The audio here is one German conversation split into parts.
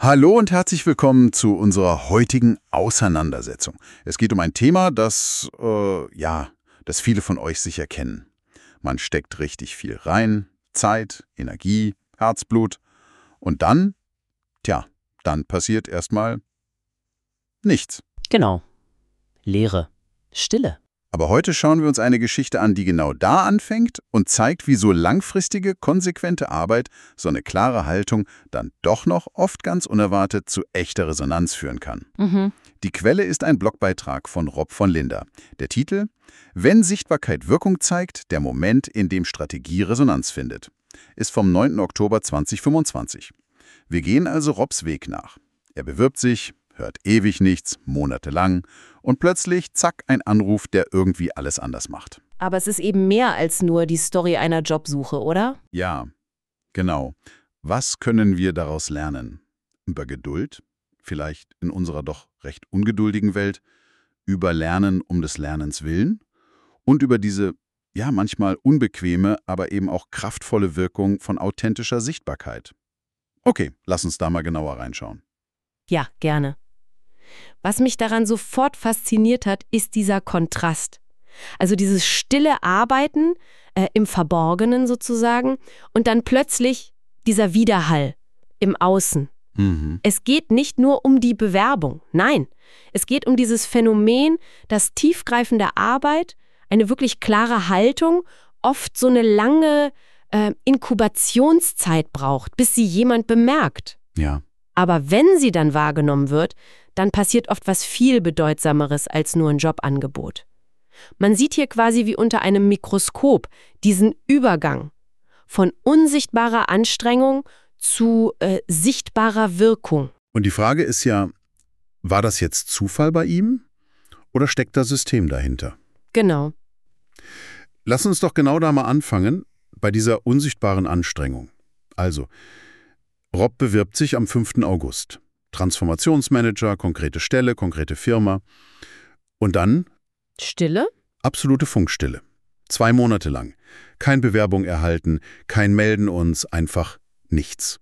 Hallo und herzlich willkommen zu unserer heutigen Auseinandersetzung. Es geht um ein Thema, das viele von euch sicher kennen. Man steckt richtig viel rein, Zeit, Energie, Herzblut und dann passiert erstmal nichts. Genau. Leere. Stille. Aber heute schauen wir uns eine Geschichte an, die genau da anfängt und zeigt, wie so langfristige, konsequente Arbeit, so eine klare Haltung dann doch noch oft ganz unerwartet zu echter Resonanz führen kann. Die Quelle ist ein Blogbeitrag von Rob von Linder. Der Titel: Wenn Sichtbarkeit Wirkung zeigt, der Moment, in dem Strategie Resonanz findet, ist vom 9. Oktober 2025. Wir gehen also Robs Weg nach. Er bewirbt sich, hört ewig nichts, monatelang und plötzlich, zack, ein Anruf, der irgendwie alles anders macht. Aber es ist eben mehr als nur die Story einer Jobsuche, oder? Ja, genau. Was können wir daraus lernen? Über Geduld, vielleicht in unserer doch recht ungeduldigen Welt, über Lernen um des Lernens willen und über diese, manchmal unbequeme, aber eben auch kraftvolle Wirkung von authentischer Sichtbarkeit. Okay, lass uns da mal genauer reinschauen. Ja, gerne. Was mich daran sofort fasziniert hat, ist dieser Kontrast. Also dieses stille Arbeiten im Verborgenen sozusagen und dann plötzlich dieser Widerhall im Außen. Es geht nicht nur um die Bewerbung, nein, es geht um dieses Phänomen, dass tiefgreifende Arbeit, eine wirklich klare Haltung, oft so eine lange Inkubationszeit braucht, bis sie jemand bemerkt. Ja. Aber wenn sie dann wahrgenommen wird, dann passiert oft was viel Bedeutsameres als nur ein Jobangebot. Man sieht hier quasi wie unter einem Mikroskop diesen Übergang von unsichtbarer Anstrengung zu sichtbarer Wirkung. Und die Frage ist ja, war das jetzt Zufall bei ihm oder steckt da System dahinter? Genau. Lass uns doch genau da mal anfangen, bei dieser unsichtbaren Anstrengung. Also, Rob bewirbt sich am 5. August. Transformationsmanager, konkrete Stelle, konkrete Firma. Und dann? Stille? Absolute Funkstille. 2 Monate lang. Kein Bewerbung erhalten, kein Melden uns, einfach nichts.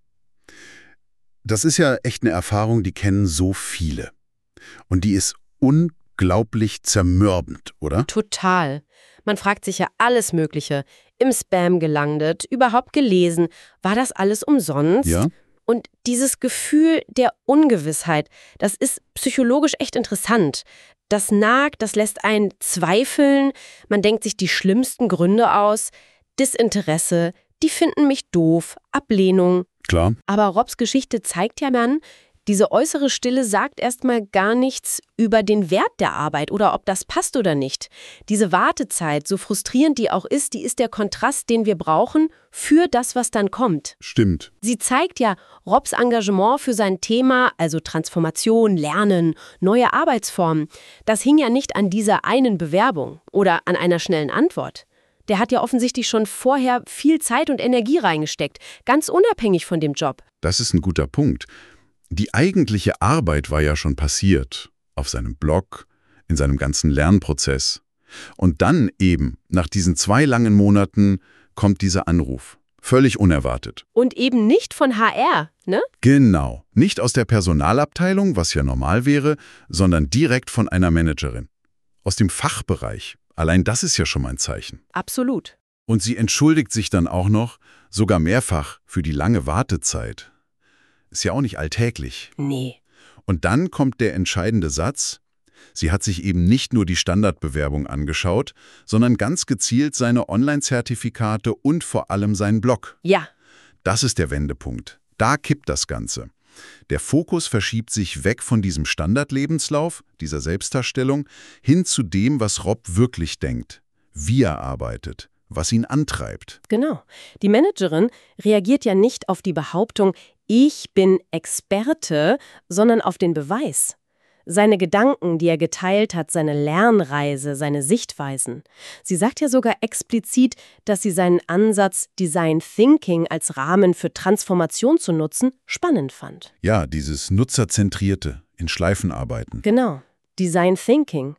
Das ist ja echt eine Erfahrung, die kennen so viele. Und die ist unglaublich zermürbend, oder? Total. Man fragt sich ja alles Mögliche. Im Spam gelandet, überhaupt gelesen. War das alles umsonst? Ja. Und dieses Gefühl der Ungewissheit, das ist psychologisch echt interessant. Das nagt, das lässt einen zweifeln. Man denkt sich die schlimmsten Gründe aus. Desinteresse, die finden mich doof, Ablehnung. Klar. Aber Robs Geschichte zeigt ja dann, diese äußere Stille sagt erstmal gar nichts über den Wert der Arbeit oder ob das passt oder nicht. Diese Wartezeit, so frustrierend die auch ist, die ist der Kontrast, den wir brauchen für das, was dann kommt. Stimmt. Sie zeigt ja Robs Engagement für sein Thema, also Transformation, Lernen, neue Arbeitsformen. Das hing ja nicht an dieser einen Bewerbung oder an einer schnellen Antwort. Der hat ja offensichtlich schon vorher viel Zeit und Energie reingesteckt, ganz unabhängig von dem Job. Das ist ein guter Punkt. Die eigentliche Arbeit war ja schon passiert. Auf seinem Blog, in seinem ganzen Lernprozess. Und dann eben, nach diesen 2 langen Monaten, kommt dieser Anruf. Völlig unerwartet. Und eben nicht von HR, ne? Genau. Nicht aus der Personalabteilung, was ja normal wäre, sondern direkt von einer Managerin. Aus dem Fachbereich. Allein das ist ja schon mal ein Zeichen. Absolut. Und sie entschuldigt sich dann auch noch, sogar mehrfach, für die lange Wartezeit. Ist ja auch nicht alltäglich. Nee. Und dann kommt der entscheidende Satz. Sie hat sich eben nicht nur die Standardbewerbung angeschaut, sondern ganz gezielt seine Online-Zertifikate und vor allem seinen Blog. Ja. Das ist der Wendepunkt. Da kippt das Ganze. Der Fokus verschiebt sich weg von diesem Standardlebenslauf, dieser Selbstdarstellung, hin zu dem, was Rob wirklich denkt, wie er arbeitet, was ihn antreibt. Genau. Die Managerin reagiert ja nicht auf die Behauptung, ich bin Experte, sondern auf den Beweis. Seine Gedanken, die er geteilt hat, seine Lernreise, seine Sichtweisen. Sie sagt ja sogar explizit, dass sie seinen Ansatz, Design Thinking als Rahmen für Transformation zu nutzen, spannend fand. Ja, dieses Nutzerzentrierte, in Schleifen arbeiten. Genau. Design Thinking.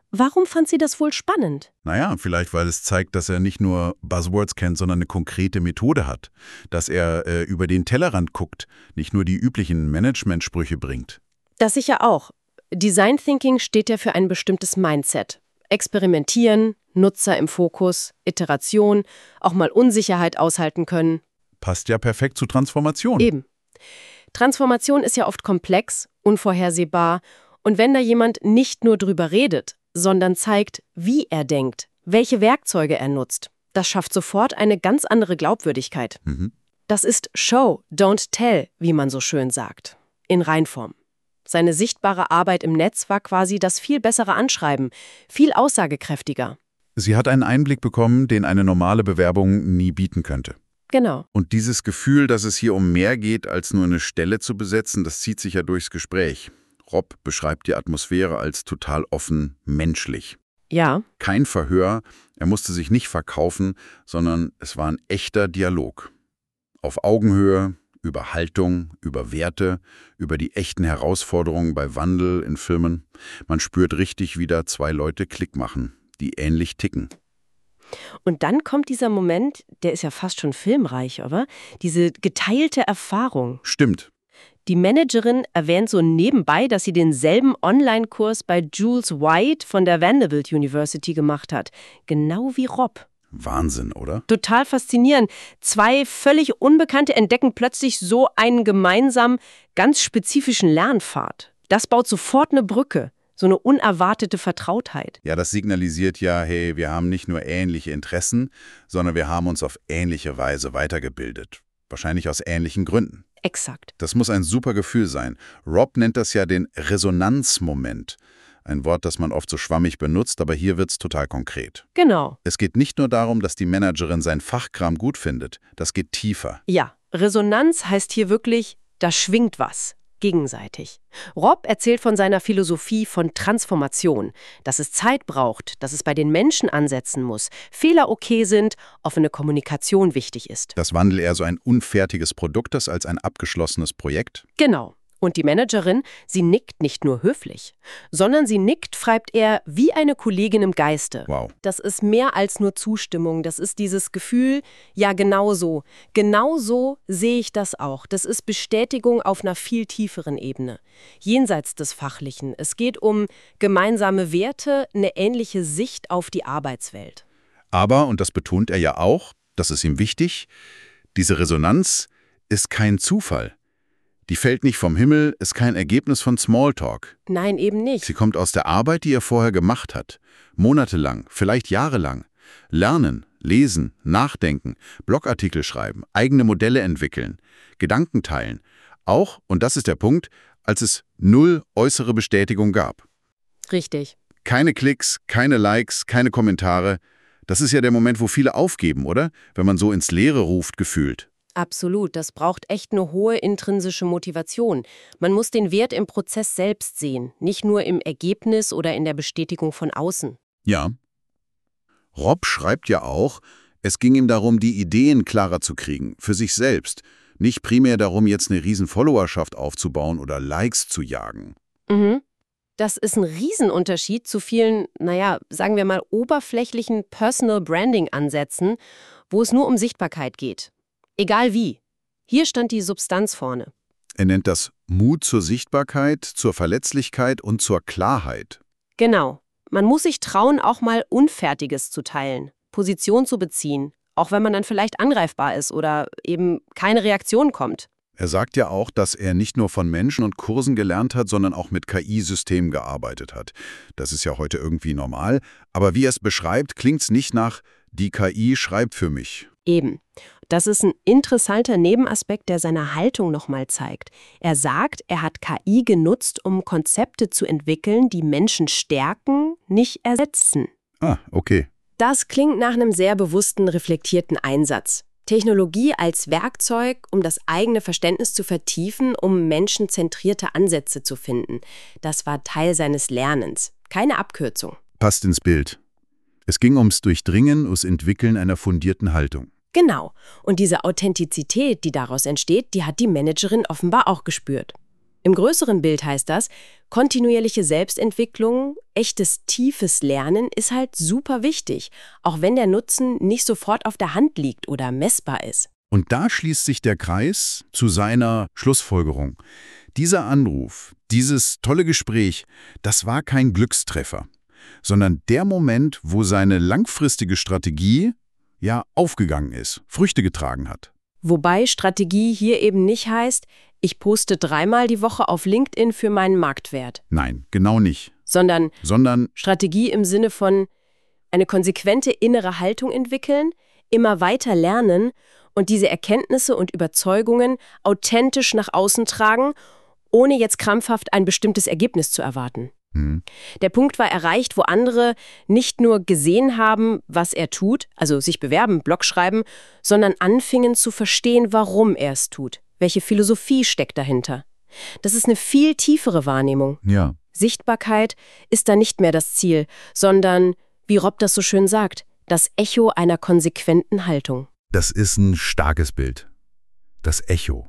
Warum fand sie das wohl spannend? Naja, vielleicht weil es zeigt, dass er nicht nur Buzzwords kennt, sondern eine konkrete Methode hat. Dass er über den Tellerrand guckt, nicht nur die üblichen Managementsprüche bringt. Das sicher auch. Design Thinking steht ja für ein bestimmtes Mindset. Experimentieren, Nutzer im Fokus, Iteration, auch mal Unsicherheit aushalten können. Passt ja perfekt zu Transformation. Eben. Transformation ist ja oft komplex, unvorhersehbar. Und wenn da jemand nicht nur drüber redet, sondern zeigt, wie er denkt, welche Werkzeuge er nutzt, das schafft sofort eine ganz andere Glaubwürdigkeit. Das ist Show, don't tell, wie man so schön sagt, in Reinform. Seine sichtbare Arbeit im Netz war quasi das viel bessere Anschreiben, viel aussagekräftiger. Sie hat einen Einblick bekommen, den eine normale Bewerbung nie bieten könnte. Genau. Und dieses Gefühl, dass es hier um mehr geht, als nur eine Stelle zu besetzen, das zieht sich ja durchs Gespräch. Rob beschreibt die Atmosphäre als total offen, menschlich. Ja. Kein Verhör, er musste sich nicht verkaufen, sondern es war ein echter Dialog. Auf Augenhöhe, über Haltung, über Werte, über die echten Herausforderungen bei Wandel in Firmen. Man spürt richtig, wie da zwei Leute Klick machen, die ähnlich ticken. Und dann kommt dieser Moment, der ist ja fast schon filmreich, oder? Diese geteilte Erfahrung. Stimmt. Die Managerin erwähnt so nebenbei, dass sie denselben Online-Kurs bei Jules White von der Vanderbilt University gemacht hat. Genau wie Rob. Wahnsinn, oder? Total faszinierend. Zwei völlig Unbekannte entdecken plötzlich so einen gemeinsamen, ganz spezifischen Lernpfad. Das baut sofort eine Brücke, so eine unerwartete Vertrautheit. Ja, das signalisiert ja, hey, wir haben nicht nur ähnliche Interessen, sondern wir haben uns auf ähnliche Weise weitergebildet. Wahrscheinlich aus ähnlichen Gründen. Exakt. Das muss ein super Gefühl sein. Rob nennt das ja den Resonanzmoment. Ein Wort, das man oft so schwammig benutzt, aber hier wird's total konkret. Genau. Es geht nicht nur darum, dass die Managerin sein Fachkram gut findet. Das geht tiefer. Ja, Resonanz heißt hier wirklich, da schwingt was. Gegenseitig. Rob erzählt von seiner Philosophie von Transformation, dass es Zeit braucht, dass es bei den Menschen ansetzen muss, Fehler okay sind, offene Kommunikation wichtig ist. Das Wandel eher so ein unfertiges Produkt ist als ein abgeschlossenes Projekt? Genau. Und die Managerin, sie nickt nicht nur höflich, sondern sie nickt, schreibt er, wie eine Kollegin im Geiste. Wow. Das ist mehr als nur Zustimmung. Das ist dieses Gefühl, ja genau so. Genau so sehe ich das auch. Das ist Bestätigung auf einer viel tieferen Ebene. Jenseits des Fachlichen. Es geht um gemeinsame Werte, eine ähnliche Sicht auf die Arbeitswelt. Aber, und das betont er ja auch, das ist ihm wichtig, diese Resonanz ist kein Zufall. Die fällt nicht vom Himmel, ist kein Ergebnis von Smalltalk. Nein, eben nicht. Sie kommt aus der Arbeit, die er vorher gemacht hat. Monatelang, vielleicht jahrelang. Lernen, lesen, nachdenken, Blogartikel schreiben, eigene Modelle entwickeln, Gedanken teilen. Auch, und das ist der Punkt, als es null äußere Bestätigung gab. Richtig. Keine Klicks, keine Likes, keine Kommentare. Das ist ja der Moment, wo viele aufgeben, oder? Wenn man so ins Leere ruft, gefühlt. Absolut, das braucht echt eine hohe intrinsische Motivation. Man muss den Wert im Prozess selbst sehen, nicht nur im Ergebnis oder in der Bestätigung von außen. Ja. Rob schreibt ja auch, es ging ihm darum, die Ideen klarer zu kriegen, für sich selbst. Nicht primär darum, jetzt eine riesen Followerschaft aufzubauen oder Likes zu jagen. Das ist ein Riesenunterschied zu vielen, sagen wir mal, oberflächlichen Personal Branding-Ansätzen, wo es nur um Sichtbarkeit geht. Egal wie. Hier stand die Substanz vorne. Er nennt das Mut zur Sichtbarkeit, zur Verletzlichkeit und zur Klarheit. Genau. Man muss sich trauen, auch mal Unfertiges zu teilen, Position zu beziehen, auch wenn man dann vielleicht angreifbar ist oder eben keine Reaktion kommt. Er sagt ja auch, dass er nicht nur von Menschen und Kursen gelernt hat, sondern auch mit KI-Systemen gearbeitet hat. Das ist ja heute irgendwie normal, aber wie er es beschreibt, klingt es nicht nach „die KI schreibt für mich“. Eben. Das ist ein interessanter Nebenaspekt, der seine Haltung nochmal zeigt. Er sagt, er hat KI genutzt, um Konzepte zu entwickeln, die Menschen stärken, nicht ersetzen. Ah, okay. Das klingt nach einem sehr bewussten, reflektierten Einsatz. Technologie als Werkzeug, um das eigene Verständnis zu vertiefen, um menschenzentrierte Ansätze zu finden. Das war Teil seines Lernens. Keine Abkürzung. Passt ins Bild. Es ging ums Durchdringen, ums Entwickeln einer fundierten Haltung. Genau. Und diese Authentizität, die daraus entsteht, die hat die Managerin offenbar auch gespürt. Im größeren Bild heißt das, kontinuierliche Selbstentwicklung, echtes, tiefes Lernen ist halt super wichtig, auch wenn der Nutzen nicht sofort auf der Hand liegt oder messbar ist. Und da schließt sich der Kreis zu seiner Schlussfolgerung. Dieser Anruf, dieses tolle Gespräch, das war kein Glückstreffer, sondern der Moment, wo seine langfristige Strategie aufgegangen ist, Früchte getragen hat. Wobei Strategie hier eben nicht heißt, ich poste 3-mal die Woche auf LinkedIn für meinen Marktwert. Nein, genau nicht. Sondern Sondern Strategie im Sinne von eine konsequente innere Haltung entwickeln, immer weiter lernen und diese Erkenntnisse und Überzeugungen authentisch nach außen tragen, ohne jetzt krampfhaft ein bestimmtes Ergebnis zu erwarten. Der Punkt war erreicht, wo andere nicht nur gesehen haben, was er tut, also sich bewerben, Blog schreiben, sondern anfingen zu verstehen, warum er es tut. Welche Philosophie steckt dahinter? Das ist eine viel tiefere Wahrnehmung. Ja. Sichtbarkeit ist da nicht mehr das Ziel, sondern, wie Rob das so schön sagt, das Echo einer konsequenten Haltung. Das ist ein starkes Bild. Das Echo.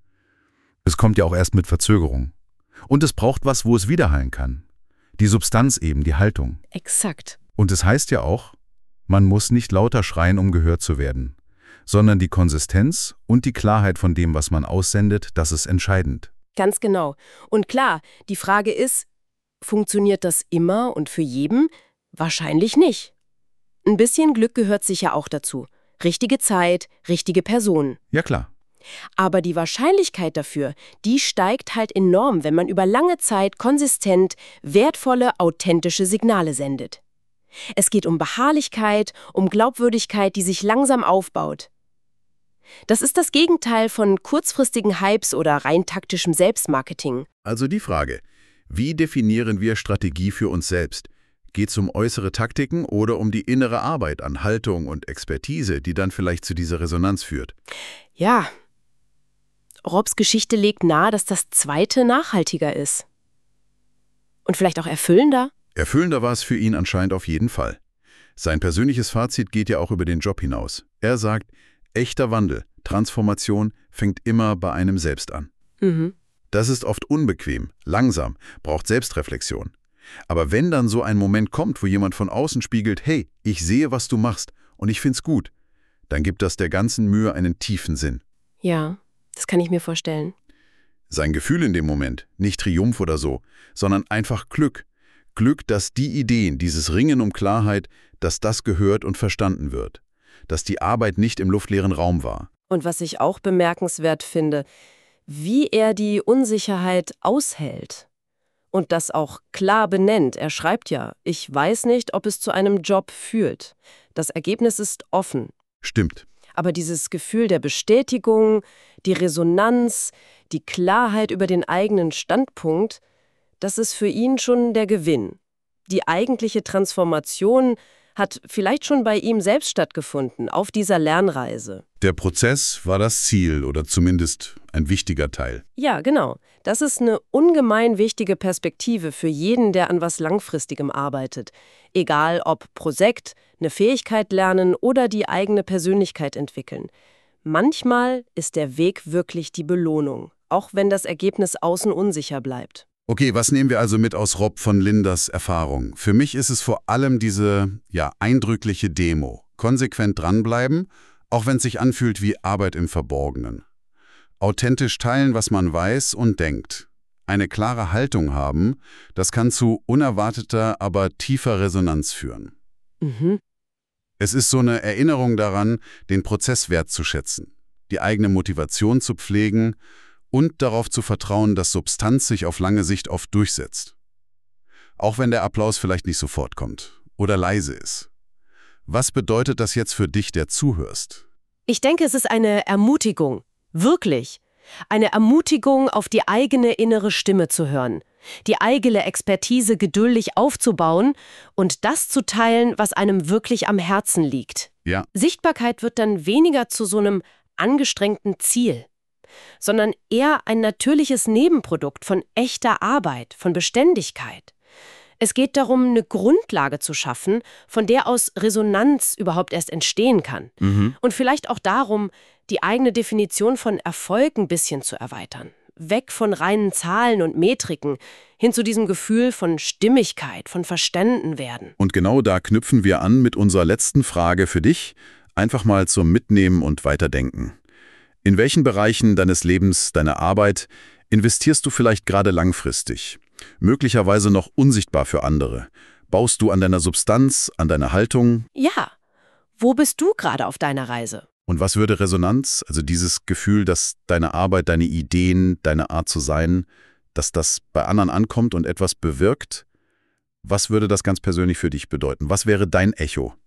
Es kommt ja auch erst mit Verzögerung. Und es braucht was, wo es widerhallen kann. Die Substanz eben, die Haltung. Exakt. Und es heißt ja auch, man muss nicht lauter schreien, um gehört zu werden, sondern die Konsistenz und die Klarheit von dem, was man aussendet, das ist entscheidend. Ganz genau. Und klar, die Frage ist, funktioniert das immer und für jeden? Wahrscheinlich nicht. Ein bisschen Glück gehört sicher auch dazu. Richtige Zeit, richtige Person. Ja klar. Aber die Wahrscheinlichkeit dafür, die steigt halt enorm, wenn man über lange Zeit konsistent wertvolle, authentische Signale sendet. Es geht um Beharrlichkeit, um Glaubwürdigkeit, die sich langsam aufbaut. Das ist das Gegenteil von kurzfristigen Hypes oder rein taktischem Selbstmarketing. Also die Frage, wie definieren wir Strategie für uns selbst? Geht es um äußere Taktiken oder um die innere Arbeit an Haltung und Expertise, die dann vielleicht zu dieser Resonanz führt? Ja, Robs Geschichte legt nahe, dass das Zweite nachhaltiger ist. Und vielleicht auch erfüllender? Erfüllender war es für ihn anscheinend auf jeden Fall. Sein persönliches Fazit geht ja auch über den Job hinaus. Er sagt, echter Wandel, Transformation fängt immer bei einem selbst an. Das ist oft unbequem, langsam, braucht Selbstreflexion. Aber wenn dann so ein Moment kommt, wo jemand von außen spiegelt, hey, ich sehe, was du machst und ich find's gut, dann gibt das der ganzen Mühe einen tiefen Sinn. Ja, das kann ich mir vorstellen. Sein Gefühl in dem Moment, nicht Triumph oder so, sondern einfach Glück. Glück, dass die Ideen, dieses Ringen um Klarheit, dass das gehört und verstanden wird. Dass die Arbeit nicht im luftleeren Raum war. Und was ich auch bemerkenswert finde, wie er die Unsicherheit aushält. Und das auch klar benennt. Er schreibt ja, ich weiß nicht, ob es zu einem Job führt. Das Ergebnis ist offen. Stimmt. Aber dieses Gefühl der Bestätigung, die Resonanz, die Klarheit über den eigenen Standpunkt, das ist für ihn schon der Gewinn. Die eigentliche Transformation hat vielleicht schon bei ihm selbst stattgefunden, auf dieser Lernreise. Der Prozess war das Ziel oder zumindest ein wichtiger Teil. Ja, genau. Das ist eine ungemein wichtige Perspektive für jeden, der an was Langfristigem arbeitet. Egal ob Projekt, eine Fähigkeit lernen oder die eigene Persönlichkeit entwickeln. Manchmal ist der Weg wirklich die Belohnung, auch wenn das Ergebnis außen unsicher bleibt. Okay, was nehmen wir also mit aus Rob von Linders Erfahrung? Für mich ist es vor allem diese, eindrückliche Demo. Konsequent dranbleiben, auch wenn es sich anfühlt wie Arbeit im Verborgenen. Authentisch teilen, was man weiß und denkt. Eine klare Haltung haben, das kann zu unerwarteter, aber tiefer Resonanz führen. Es ist so eine Erinnerung daran, den Prozess wertzuschätzen, die eigene Motivation zu pflegen und darauf zu vertrauen, dass Substanz sich auf lange Sicht oft durchsetzt. Auch wenn der Applaus vielleicht nicht sofort kommt oder leise ist. Was bedeutet das jetzt für dich, der zuhörst? Ich denke, es ist eine Ermutigung. Wirklich. Eine Ermutigung, auf die eigene innere Stimme zu hören. Die eigene Expertise geduldig aufzubauen und das zu teilen, was einem wirklich am Herzen liegt. Ja. Sichtbarkeit wird dann weniger zu so einem angestrengten Ziel, sondern eher ein natürliches Nebenprodukt von echter Arbeit, von Beständigkeit. Es geht darum, eine Grundlage zu schaffen, von der aus Resonanz überhaupt erst entstehen kann. Und vielleicht auch darum, die eigene Definition von Erfolg ein bisschen zu erweitern. weg von reinen Zahlen und Metriken, hin zu diesem Gefühl von Stimmigkeit, von Verstandenwerden. Und genau da knüpfen wir an mit unserer letzten Frage für dich, einfach mal zum Mitnehmen und Weiterdenken. In welchen Bereichen deines Lebens, deiner Arbeit investierst du vielleicht gerade langfristig? Möglicherweise noch unsichtbar für andere. Baust du an deiner Substanz, an deiner Haltung? Ja, wo bist du gerade auf deiner Reise? Und was würde Resonanz, also dieses Gefühl, dass deine Arbeit, deine Ideen, deine Art zu sein, dass das bei anderen ankommt und etwas bewirkt? Was würde das ganz persönlich für dich bedeuten? Was wäre dein Echo?